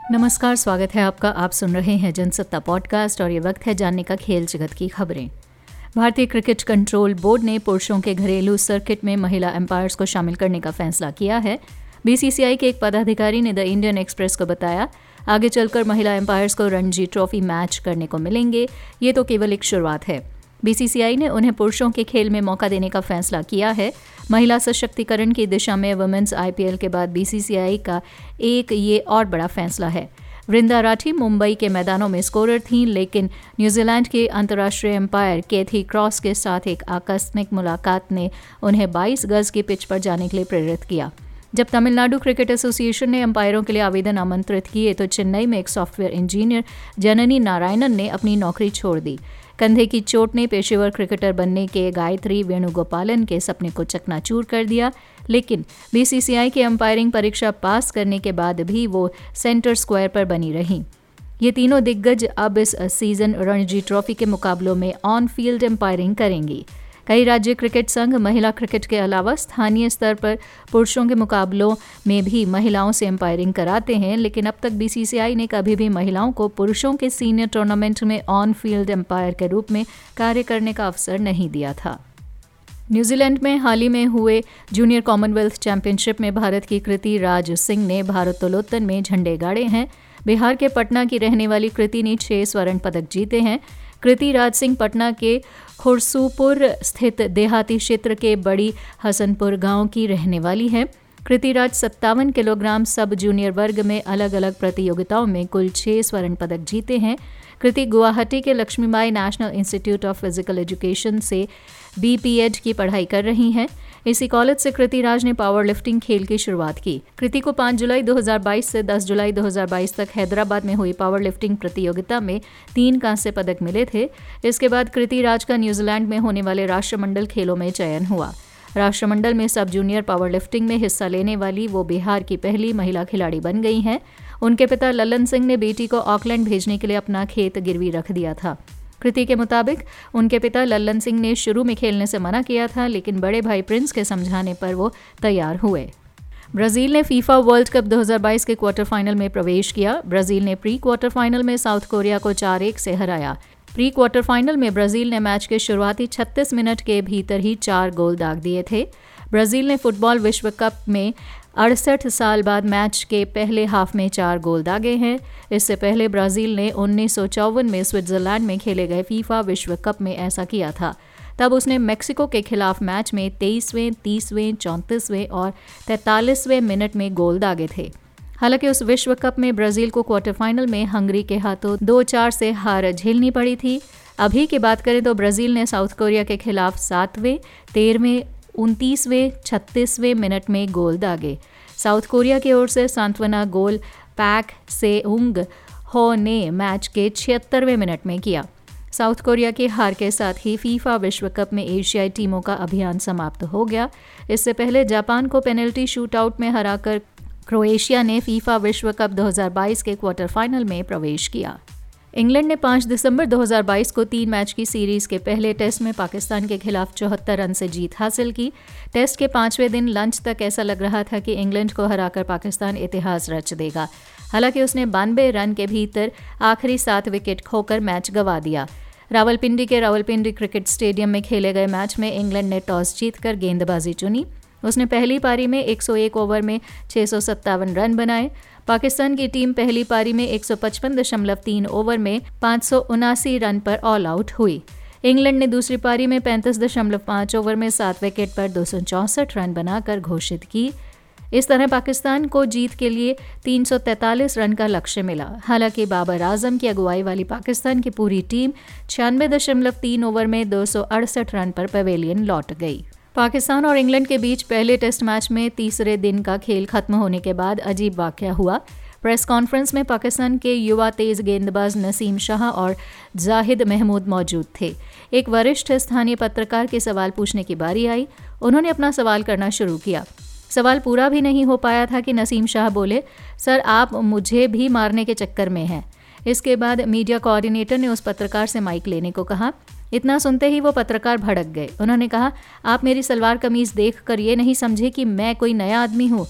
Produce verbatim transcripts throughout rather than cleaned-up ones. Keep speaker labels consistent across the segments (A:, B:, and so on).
A: नमस्कार, स्वागत है आपका। आप सुन रहे हैं जनसत्ता पॉडकास्ट और ये वक्त है जानने का खेल जगत की खबरें। भारतीय क्रिकेट कंट्रोल बोर्ड ने पुरुषों के घरेलू सर्किट में महिला एम्पायर्स को शामिल करने का फैसला किया है। बीसीसीआई के एक पदाधिकारी ने द इंडियन एक्सप्रेस को बताया, आगे चलकर महिला एम्पायर्स को रणजी ट्रॉफी मैच करने को मिलेंगे। ये तो केवल एक शुरुआत है। बीसीसीआई ने उन्हें पुरुषों के खेल में मौका देने का फैसला किया है। महिला सशक्तिकरण की दिशा में वुमेन्स आईपीएल के बाद बीसीसीआई का एक ये और बड़ा फैसला है। वृंदा राठी मुंबई के मैदानों में स्कोरर थीं, लेकिन न्यूजीलैंड के अंतर्राष्ट्रीय एम्पायर कैथी क्रॉस के साथ एक आकस्मिक मुलाकात ने उन्हें बाईस गज की पिच पर जाने के लिए प्रेरित किया। जब तमिलनाडु क्रिकेट एसोसिएशन ने एम्पायरों के लिए आवेदन आमंत्रित किए तो चेन्नई में एक सॉफ्टवेयर इंजीनियर जननी नारायणन ने अपनी नौकरी छोड़ दी। कंधे की चोट ने पेशेवर क्रिकेटर बनने के गायत्री वेणुगोपालन के सपने को चकनाचूर कर दिया, लेकिन बीसीसीआई की एम्पायरिंग परीक्षा पास करने के बाद भी वो सेंटर स्क्वायर पर बनी रहीं। ये तीनों दिग्गज अब इस सीजन रणजी ट्रॉफी के मुकाबलों में ऑन फील्ड एम्पायरिंग करेंगी। कई राज्य क्रिकेट संघ महिला क्रिकेट के अलावा स्थानीय स्तर पर पुरुषों के मुकाबलों में भी महिलाओं से एम्पायरिंग कराते हैं, लेकिन अब तक बीसीसीआई ने कभी भी महिलाओं को पुरुषों के सीनियर टूर्नामेंट में ऑन फील्ड एम्पायर के रूप में कार्य करने का अवसर नहीं दिया था। न्यूजीलैंड में हाल ही में हुए जूनियर कॉमनवेल्थ चैंपियनशिप में भारत की कृति राज सिंह ने भारोत्तोलन में झंडे गाड़े हैं। बिहार के पटना की रहने वाली कृति ने छह स्वर्ण पदक जीते हैं। कृति राज सिंह पटना के खुरसूपुर स्थित देहाती क्षेत्र के बड़ी हसनपुर गांव की रहने वाली है। कृति राज सत्तावन किलोग्राम सब जूनियर वर्ग में अलग अलग प्रतियोगिताओं में कुल छह स्वर्ण पदक जीते हैं। कृति गुवाहाटी के Lakshmibai National Institute of Physical Education से बीपीएड की पढ़ाई कर रही हैं। इसी कॉलेज से कृति राज ने पावर लिफ्टिंग खेल की शुरुआत की। कृति को पाँच जुलाई दो हज़ार बाईस से दस जुलाई दो हज़ार बाईस तक हैदराबाद में हुई पावर लिफ्टिंग प्रतियोगिता में तीन कांस्य पदक मिले थे। इसके बाद कृति राज का न्यूजीलैंड में होने वाले राष्ट्रमंडल खेलों में चयन हुआ। राष्ट्रमंडल में सब जूनियर पावर लिफ्टिंग में हिस्सा लेने वाली वो बिहार की पहली महिला खिलाड़ी बन गई हैं। उनके पिता ललन सिंह ने बेटी को ऑकलैंड भेजने के लिए अपना खेत गिरवी रख दिया था। कृति के मुताबिक उनके पिता ललन सिंह ने शुरू में खेलने से मना किया था, लेकिन बड़े भाई प्रिंस के समझाने पर वो तैयार हुए। ब्राजील ने फीफा वर्ल्ड कप दो हज़ार बाईस के क्वार्टर फाइनल में प्रवेश किया। ब्राजील ने प्री क्वार्टर फाइनल में साउथ कोरिया को चार एक से हराया। प्री क्वार्टर फाइनल में ब्राजील ने मैच के शुरुआती छत्तीस मिनट के भीतर ही चार गोल दाग दिए थे। ब्राजील ने फुटबॉल विश्व कप में अड़सठ साल बाद मैच के पहले हाफ में चार गोल दागे हैं। इससे पहले ब्राजील ने उन्नीस सौ चौवन में स्विट्जरलैंड में खेले गए फीफा विश्व कप में ऐसा किया था। तब उसने मेक्सिको के खिलाफ मैच में तेईसवें, तीसवें, चौंतीसवें और तैंतालीसवें मिनट में गोल दागे थे। हालांकि उस विश्व कप में ब्राजील को क्वार्टर फाइनल में हंगरी के हाथों दो चार से हार झेलनी पड़ी थी। अभी की बात करें तो ब्राजील ने साउथ कोरिया के खिलाफ सातवें, तेरहवें, उनतीसवें, छत्तीसवें मिनट में गोल दागे। साउथ कोरिया की ओर से सांत्वना गोल पैक सेउंग हो ने मैच के छिहत्तरवें मिनट में किया। साउथ कोरिया की हार के साथ ही फीफा विश्व कप में एशियाई टीमों का अभियान समाप्त हो गया। इससे पहले जापान को पेनल्टी शूटआउट में हराकर क्रोएशिया ने फीफा विश्व कप दो हज़ार बाईस के क्वार्टर फाइनल में प्रवेश किया। इंग्लैंड ने पाँच दिसंबर दो हज़ार बाईस को तीन मैच की सीरीज के पहले टेस्ट में पाकिस्तान के खिलाफ चौहत्तर रन से जीत हासिल की। टेस्ट के पांचवें दिन लंच तक ऐसा लग रहा था कि इंग्लैंड को हराकर पाकिस्तान इतिहास रच देगा। हालांकि उसने बानवे रन के भीतर आखिरी सात विकेट खोकर मैच गंवा दिया। रावलपिंडी के रावलपिंडी क्रिकेट स्टेडियम में खेले गए मैच में इंग्लैंड ने टॉस जीतकर गेंदबाजी चुनी। उसने पहली पारी में एक सौ एक ओवर में छह सौ सत्तावन रन बनाए। पाकिस्तान की टीम पहली पारी में एक सौ पचपन दशमलव तीन ओवर में पाँच सौ उनासी रन पर ऑल आउट हुई। इंग्लैंड ने दूसरी पारी में पैंतीस दशमलव पाँच ओवर में सात विकेट पर दो सौ चौंसठ रन बनाकर घोषित की। इस तरह पाकिस्तान को जीत के लिए तीन सौ तैंतालीस रन का लक्ष्य मिला। हालांकि बाबर आजम की अगुवाई वाली पाकिस्तान की पूरी टीम छियानवे दशमलव तीन ओवर में दो सौ अड़सठ रन पर पवेलियन लौट गई। पाकिस्तान और इंग्लैंड के बीच पहले टेस्ट मैच में तीसरे दिन का खेल खत्म होने के बाद अजीब वाकया हुआ। प्रेस कॉन्फ्रेंस में पाकिस्तान के युवा तेज गेंदबाज नसीम शाह और जाहिद महमूद मौजूद थे। एक वरिष्ठ स्थानीय पत्रकार के सवाल पूछने की बारी आई। उन्होंने अपना सवाल करना शुरू किया। सवाल पूरा भी नहीं हो पाया था कि नसीम शाह बोले, सर आप मुझे भी मारने के चक्कर में हैं। इसके बाद मीडिया कोऑर्डिनेटर ने उस पत्रकार से माइक लेने को कहा। इतना सुनते ही वो पत्रकार भड़क गए। उन्होंने कहा, आप मेरी सलवार कमीज देखकर ये नहीं समझे कि मैं कोई नया आदमी हूँ।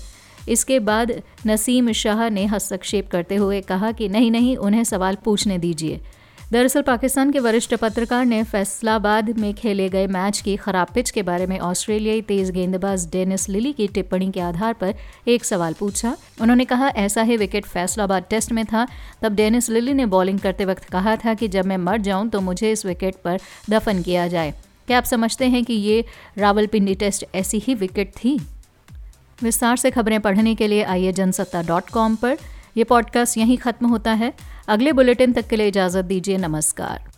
A: इसके बाद नसीम शाह ने हस्तक्षेप करते हुए कहा कि नहीं नहीं उन्हें सवाल पूछने दीजिए। दरअसल पाकिस्तान के वरिष्ठ पत्रकार ने फैसलाबाद में खेले गए मैच की खराब पिच के बारे में ऑस्ट्रेलियाई तेज गेंदबाज डेनिस लिली की टिप्पणी के आधार पर एक सवाल पूछा। उन्होंने कहा, ऐसा ही विकेट फैसलाबाद टेस्ट में था, तब डेनिस लिली ने बॉलिंग करते वक्त कहा था कि जब मैं मर जाऊं तो मुझे इस विकेट पर दफन किया जाए। क्या आप समझते हैं कि ये रावलपिंडी टेस्ट ऐसी ही विकेट थी? विस्तार से खबरें पढ़ने के लिए आइए जनसत्ता डॉट कॉम पर। यह पॉडकास्ट यहीं खत्म होता है। अगले बुलेटिन तक के लिए इजाज़त दीजिए। नमस्कार।